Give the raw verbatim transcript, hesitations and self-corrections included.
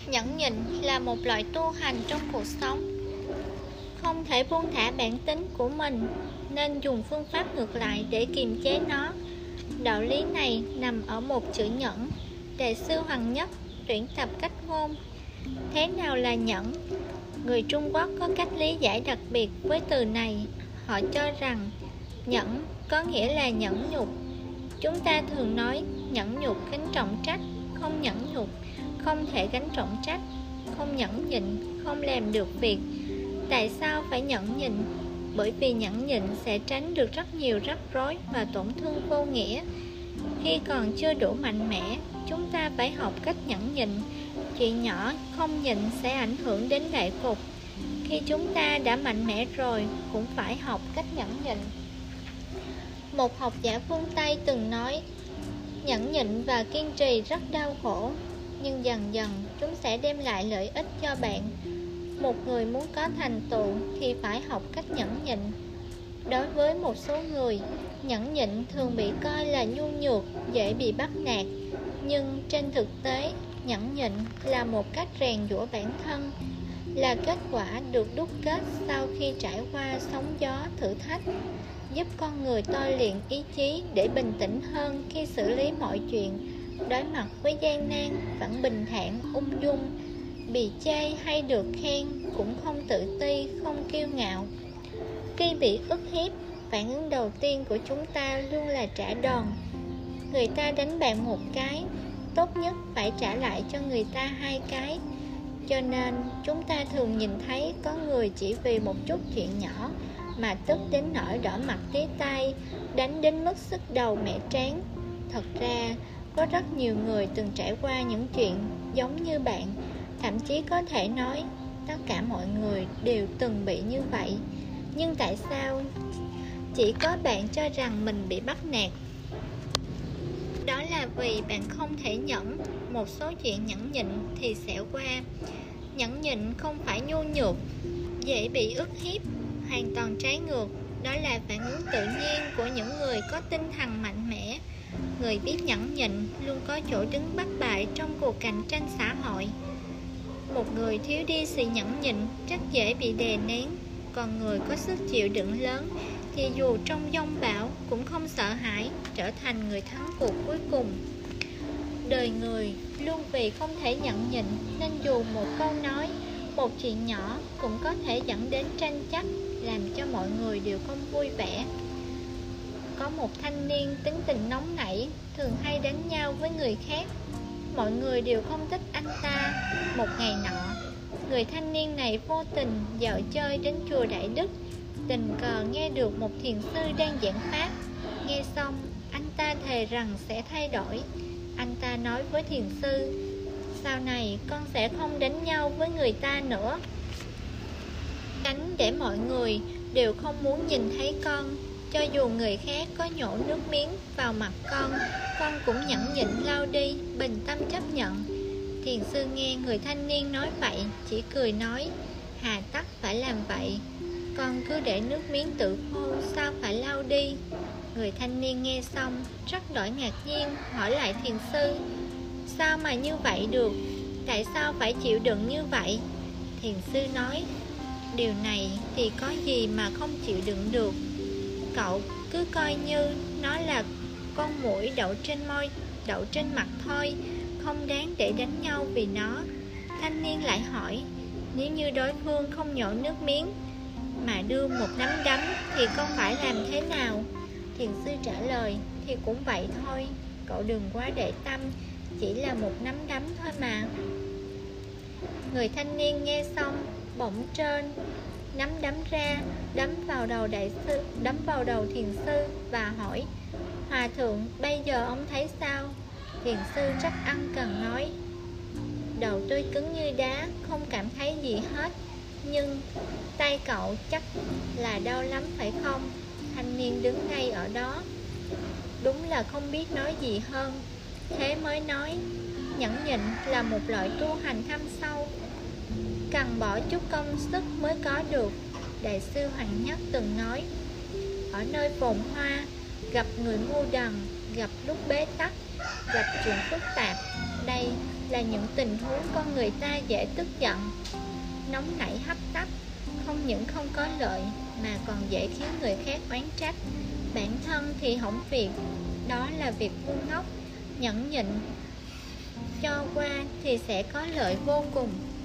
Nhẫn nhịn là một loại tu hành trong cuộc sống. Không thể buông thả bản tính của mình, nên dùng phương pháp ngược lại để kiềm chế nó. Đạo lý này nằm ở một chữ nhẫn. Đại sư Hoàng Nhất tuyển tập cách ngôn. Thế nào là nhẫn? Người Trung Quốc có cách lý giải đặc biệt với từ này. Họ cho rằng nhẫn có nghĩa là nhẫn nhục. Chúng ta thường nói nhẫn nhục gánh trọng trách, không nhẫn nhục không thể gánh trọng trách, không nhẫn nhịn không làm được việc. Tại sao phải nhẫn nhịn? Bởi vì nhẫn nhịn sẽ tránh được rất nhiều rắc rối và tổn thương vô nghĩa. Khi còn chưa đủ mạnh mẽ, chúng ta phải học cách nhẫn nhịn. Chuyện nhỏ không nhịn sẽ ảnh hưởng đến đại cục. Khi chúng ta đã mạnh mẽ rồi, cũng phải học cách nhẫn nhịn. Một học giả phương Tây từng nói, nhẫn nhịn và kiên trì rất đau khổ, nhưng dần dần chúng sẽ đem lại lợi ích cho bạn. Một người muốn có thành tựu thì phải học cách nhẫn nhịn. Đối với một số người, nhẫn nhịn thường bị coi là nhu nhược, dễ bị bắt nạt. Nhưng trên thực tế, nhẫn nhịn là một cách rèn giũa bản thân, là kết quả được đúc kết sau khi trải qua sóng gió thử thách, giúp con người tôi luyện ý chí để bình tĩnh hơn khi xử lý mọi chuyện. Đối mặt với gian nan vẫn bình thản ung dung, bị chê hay được khen cũng không tự ti, không kiêu ngạo. Khi bị ức hiếp, phản ứng đầu tiên của chúng ta luôn là trả đòn. Người ta đánh bạn một cái, tốt nhất phải trả lại cho người ta hai cái. Cho nên chúng ta thường nhìn thấy có người chỉ vì một chút chuyện nhỏ mà tức đến nỗi đỏ mặt tía tai, đánh đến mức sức đầu mẻ trán. Thật ra có rất nhiều người từng trải qua những chuyện giống như bạn. Thậm chí có thể nói tất cả mọi người đều từng bị như vậy. Nhưng tại sao chỉ có bạn cho rằng mình bị bắt nạt? Đó là vì bạn không thể nhẫn. Một số chuyện nhẫn nhịn thì sẽ qua. Nhẫn nhịn không phải nhu nhược, dễ bị ức hiếp. Hoàn toàn trái ngược. Đó là phản ứng tự nhiên của những người có tinh thần mạnh mẽ. Người biết nhẫn nhịn luôn có chỗ đứng bất bại trong cuộc cạnh tranh xã hội. Một người thiếu đi sự nhẫn nhịn rất dễ bị đè nén. Còn người có sức chịu đựng lớn thì dù trong giông bão cũng không sợ hãi, trở thành người thắng cuộc cuối cùng. Đời người luôn vì không thể nhẫn nhịn nên dù một câu nói, một chuyện nhỏ cũng có thể dẫn đến tranh chấp, làm cho mọi người đều không vui vẻ. Có một thanh niên tính tình nóng nảy, thường hay đánh nhau với người khác. Mọi người đều không thích anh ta. Một ngày nọ, người thanh niên này vô tình dạo chơi đến chùa Đại Đức, tình cờ nghe được một thiền sư đang giảng pháp. Nghe xong, anh ta thề rằng sẽ thay đổi. Anh ta nói với thiền sư, sau này con sẽ không đánh nhau với người ta nữa, tránh để mọi người đều không muốn nhìn thấy con. Cho dù người khác có nhổ nước miếng vào mặt con, con cũng nhẫn nhịn lau đi, bình tâm chấp nhận. Thiền sư nghe người thanh niên nói vậy, chỉ cười nói, hà tất phải làm vậy, con cứ để nước miếng tự khô, sao phải lau đi? Người thanh niên nghe xong rất đổi ngạc nhiên, hỏi lại thiền sư, sao mà như vậy được? Tại sao phải chịu đựng như vậy? Thiền sư nói, điều này thì có gì mà không chịu đựng được? Cậu cứ coi như nó là con muỗi đậu trên môi, đậu trên mặt thôi, không đáng để đánh nhau vì nó. Thanh niên lại hỏi, nếu như đối phương không nhổ nước miếng mà đưa một nắm đấm thì con phải làm thế nào? Thiền sư trả lời, thì cũng vậy thôi, cậu đừng quá để tâm, chỉ là một nắm đấm thôi mà. Người thanh niên nghe xong, bỗng trơn nắm đấm ra, đấm vào đầu đại sư, đấm vào đầu thiền sư và hỏi, hòa thượng, bây giờ ông thấy sao? Thiền sư rất ân cần nói, đầu tôi cứng như đá, không cảm thấy gì hết, nhưng tay cậu chắc là đau lắm phải không? Thanh niên đứng ngay ở đó, đúng là không biết nói gì hơn. Thế mới nói, nhẫn nhịn là một loại tu hành thâm sâu, cần bỏ chút công sức mới có được. Đại sư Hoàng Nhất từng nói, ở nơi phồn hoa, gặp người ngu đần, gặp lúc bế tắc, gặp chuyện phức tạp. Đây là những tình huống con người ta dễ tức giận, nóng nảy hấp tấp, không những không có lợi mà còn dễ khiến người khác oán trách. Bản thân thì hỏng việc, đó là việc ngu ngốc. Nhẫn nhịn cho qua thì sẽ có lợi vô cùng.